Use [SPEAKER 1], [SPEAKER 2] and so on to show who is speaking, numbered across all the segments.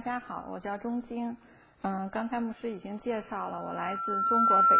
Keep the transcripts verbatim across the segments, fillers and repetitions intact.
[SPEAKER 1] 家好，我叫钟晶。嗯，刚才牧师已经介绍了，我来自中国北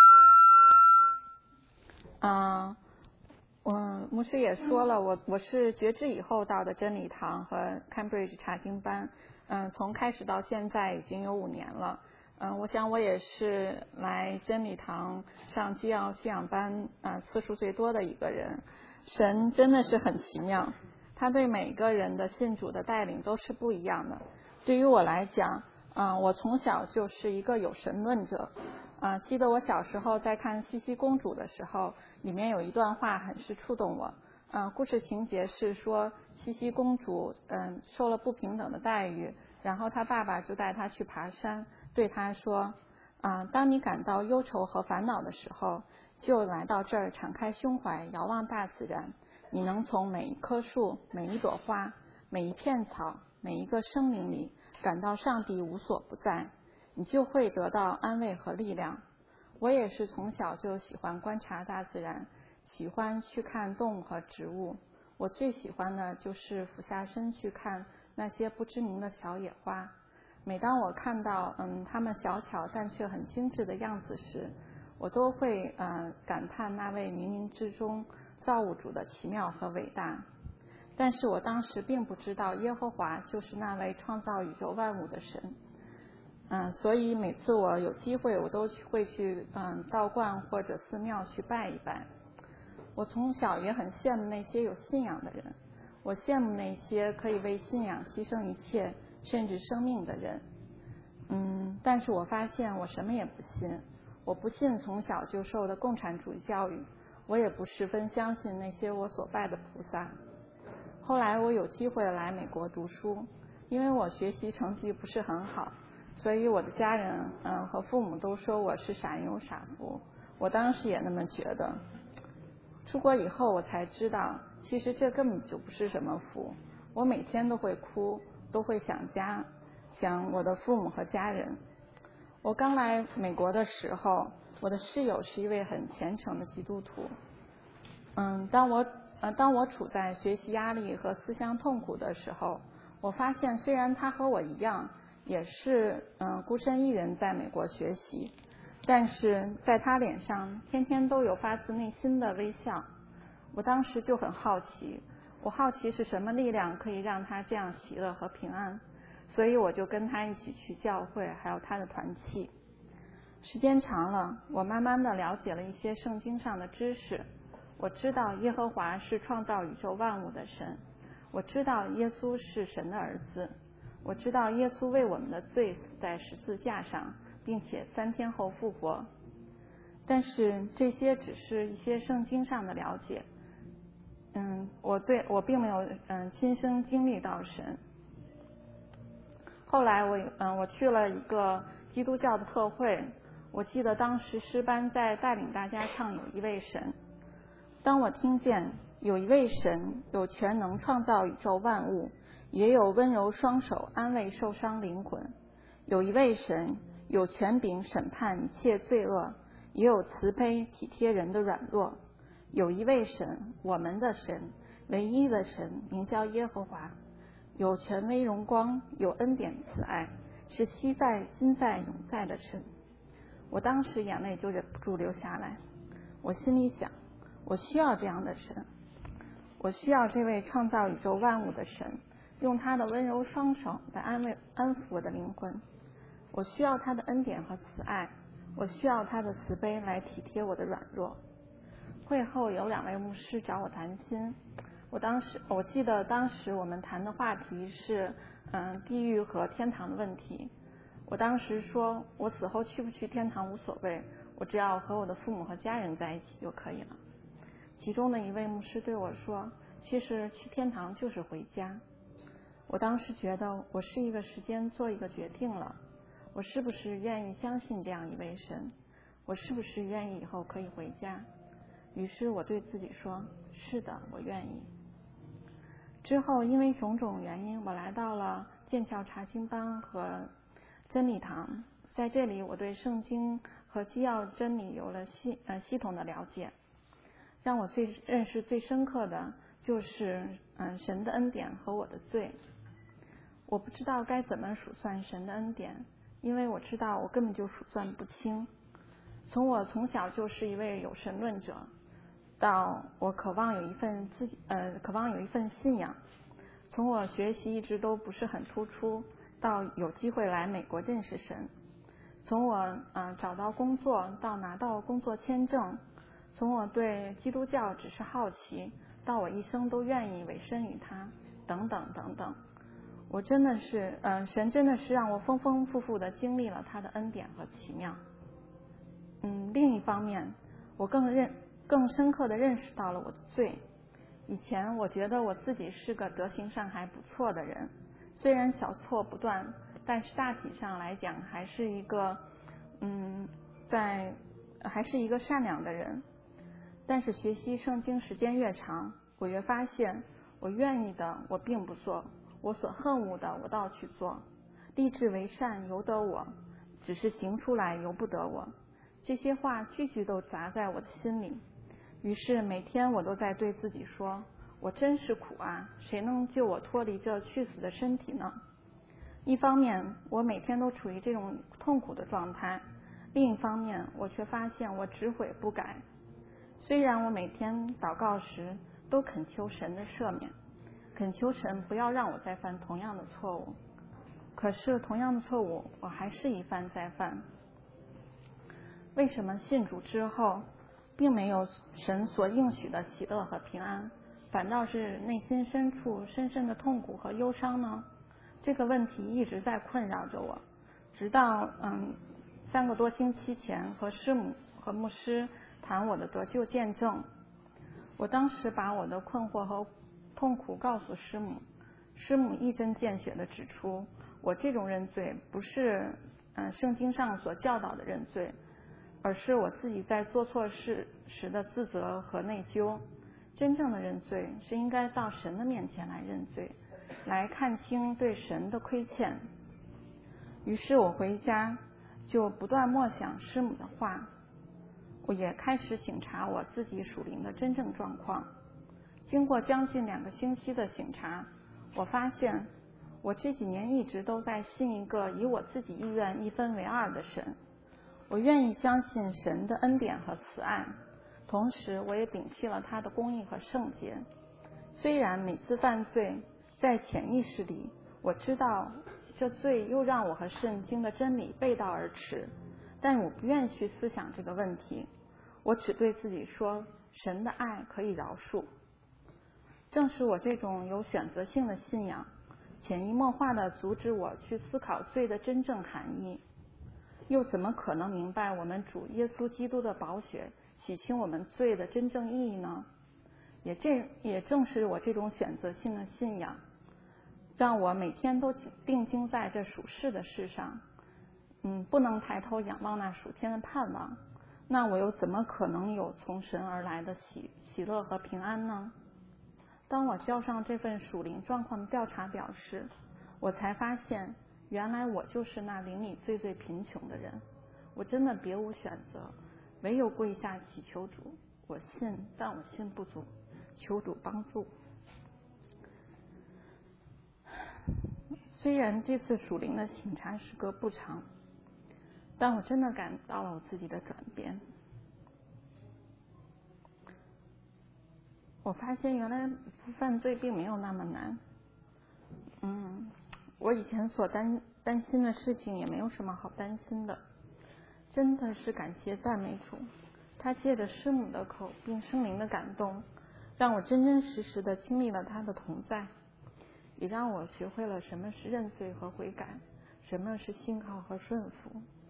[SPEAKER 1] 京。嗯，嗯，牧师也说了，我我是觉知以后到的真理堂和 Cambridge 查经班。嗯，从开始到现在已经有五年了。嗯，我想我也是来真理堂上基要信仰班啊、呃、次数最多的一个人。神真的是很奇妙，他对每个人的信主的带领都是不一样的。对于我来讲，嗯、呃，我从小就是一个有神论者。啊、呃，记得我小时候在看茜茜公主的时候，里面有一段话很是触动我。嗯、呃，故事情节是说茜茜公主嗯、呃、受了不平等的待遇，然后她爸爸就带她去爬山，对她说，啊、呃，当你感到忧愁和烦恼的时候，就来到这儿，敞开胸怀，遥望大自然。你能从每一棵树、每一朵花、每一片草、每一个生命里感到上帝无所不在，你就会得到安慰和力量。我也是从小就喜欢观察大自然，喜欢去看动物和植物。我最喜欢的就是俯下身去看那些不知名的小野花。每当我看到嗯它们小巧但却很精致的样子时，我都会呃感叹那位冥冥之中造物主的奇妙和伟大。但是我当时并不知道耶和华就是那位创造宇宙万物的神。嗯，所以每次我有机会，我都会去嗯道观或者寺庙去拜一拜。我从小也很羡慕那些有信仰的人，我羡慕那些可以为信仰牺牲一切甚至生命的人。嗯，但是我发现我什么也不信。我不信从小就受的共产主义教育，我也不十分相信那些我所拜的菩萨。后来我有机会来美国读书，因为我学习成绩不是很好，所以我的家人嗯和父母都说我是傻人有傻福。我当时也那么觉得。出国以后我才知道，其实这根本就不是什么福。我每天都会哭，都会想家，想我的父母和家人。我刚来美国的时候，我的室友是一位很虔诚的基督徒。嗯，当我呃当我处在学习压力和思乡痛苦的时候，我发现虽然他和我一样，也是嗯、呃、孤身一人在美国学习，但是在他脸上天天都有发自内心的微笑。我当时就很好奇，我好奇是什么力量可以让他这样喜乐和平安，所以我就跟他一起去教会，还有他的团契。时间长了，我慢慢的了解了一些圣经上的知识。我知道耶和华是创造宇宙万物的神，我知道耶稣是神的儿子，我知道耶稣为我们的罪死在十字架上，并且三天后复活。但是这些只是一些圣经上的了解，嗯，我对我并没有嗯亲身经历到神。后来我嗯我去了一个基督教的特会，我记得当时诗班在带领大家唱有一位神。当我听见有一位神有全能创造宇宙万物，也有温柔双手安慰受伤灵魂，有一位神有权柄审判一切罪恶，也有慈悲体贴人的软弱，有一位神，我们的神，唯一的神，名叫耶和华，有权威荣光，有恩典慈爱，是昔在今在永在的神。我当时眼泪就忍不住流下来，我心里想，我需要这样的神，我需要这位创造宇宙万物的神，用他的温柔双手来安慰安抚我的灵魂。我需要他的恩典和慈爱，我需要他的慈悲来体贴我的软弱。会后有两位牧师找我谈心，我当时我记得当时我们谈的话题是嗯地狱和天堂的问题。我当时说，我死后去不去天堂无所谓，我只要和我的父母和家人在一起就可以了。其中的一位牧师对我说，其实去天堂就是回家。我当时觉得我是一个时间做一个决定了，我是不是愿意相信这样一位神，我是不是愿意以后可以回家。于是我对自己说，是的，我愿意。之后因为种种原因，我来到了剑桥查经班和真理堂，在这里我对圣经和基要真理有了系呃系统的了解。让我最认识最深刻的就是嗯神的恩典和我的罪。 我不知道该怎么数算神的恩典，因为我知道我根本就数算不清。从我从小就是一位有神论者，到我渴望有一份自己呃渴望有一份信仰，从我学习一直都不是很突出，到有机会来美国认识神，从我呃找到工作到拿到工作签证，从我对基督教只是好奇，到我一生都愿意委身于他，等等等等。我真的是呃神真的是让我丰丰富富的经历了他的恩典和奇妙。嗯，另一方面，我更认更深刻的认识到了我的罪。以前我觉得我自己是个德行上还不错的人，虽然小错不断，但是大体上来讲还是一个嗯在还是一个善良的人。但是学习圣经时间越长，我越发现我愿意的我并不做，我所恨恶的我倒去做，立志为善由得我，只是行出来由不得我。这些话句句都砸在我的心里，于是每天我都在对自己说，我真是苦啊，谁能救我脱离这去死的身体呢？一方面我每天都处于这种痛苦的状态，另一方面我却发现我只悔不改。虽然我每天祷告时都恳求神的赦免，恳求神不要让我再犯同样的错误，可是同样的错误我还是一犯再犯。为什么信主之后并没有神所应许的喜乐和平安，反倒是内心深处深深的痛苦和忧伤呢？这个问题一直在困扰着我，直到嗯三个多星期前和师母和牧师谈我的得救见证。我当时把我的困惑和痛苦告诉师母，师母一针见血地指出，我这种认罪不是嗯圣经上所教导的认罪，而是我自己在做错事时的自责和内疚。真正的认罪是应该到神的面前来认罪，来看清对神的亏欠。于是我回家就不断默想师母的话，我也开始省察我自己属灵的真正状况。经过将近两个星期的省察，我发现我这几年一直都在信一个以我自己意愿一分为二的神。我愿意相信神的恩典和慈爱，同时我也摒弃了他的公义和圣洁。虽然每次犯罪，在潜意识里我知道这罪又让我和圣经的真理背道而驰，但我不愿去思想这个问题。我只对自己说，神的爱可以饶恕。正是我这种有选择性的信仰，潜移默化地阻止我去思考罪的真正含义。又怎么可能明白我们主耶稣基督的宝血洗清我们罪的真正意义呢？也这也正是我这种选择性的信仰，让我每天都定睛在这属世的事上，嗯，不能抬头仰望那属天的盼望。那我又怎么可能有从神而来的喜喜乐和平安呢？当我交上这份属灵状况的调查表时，我才发现，原来我就是那邻里最最贫穷的人。我真的别无选择，唯有跪下祈求主。我信，但我信不足，求主帮助。虽然这次属灵的省察时隔不长，但我真的感到了我自己的转变。我发现原来不犯罪并没有那么难。嗯，我以前所担担心的事情也没有什么好担心的。真的是感谢赞美主，他借着师母的口并圣灵的感动，让我真真实实的经历了他的同在，也让我学会了什么是认罪和悔改，什么是信靠和顺服。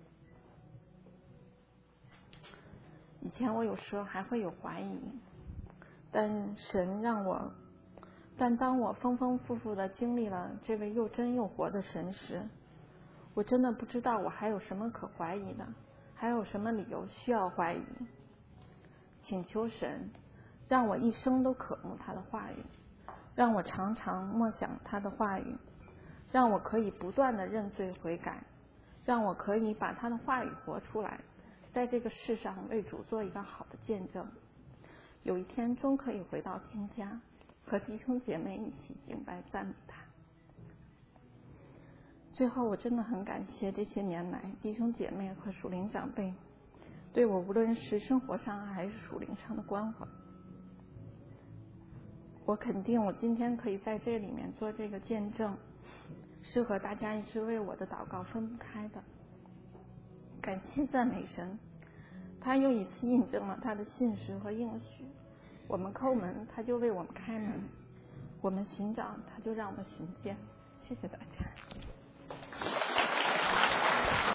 [SPEAKER 1] 以前我有时候还会有怀疑，但神让我，但当我丰丰富富的经历了这位又真又活的神时，我真的不知道我还有什么可怀疑的，还有什么理由需要怀疑。请求神让我一生都渴慕他的话语，让我常常默想他的话语，让我可以不断的认罪悔改，让我可以把他的话语活出来，在这个世上为主做一个好的见证。有一天终可以回到天家，和弟兄姐妹一起敬拜赞美他。 最后，我真的很感谢这些年来弟兄姐妹和属灵长辈对我无论是生活上还是属灵上的关怀。我肯定我今天可以在这里面做这个见证，是和大家一直为我的祷告分不开的。感谢赞美神，他又一次印证了他的信实和应许。我们叩门，他就为我们开门；我们寻找，他就让我们寻见。谢谢大家。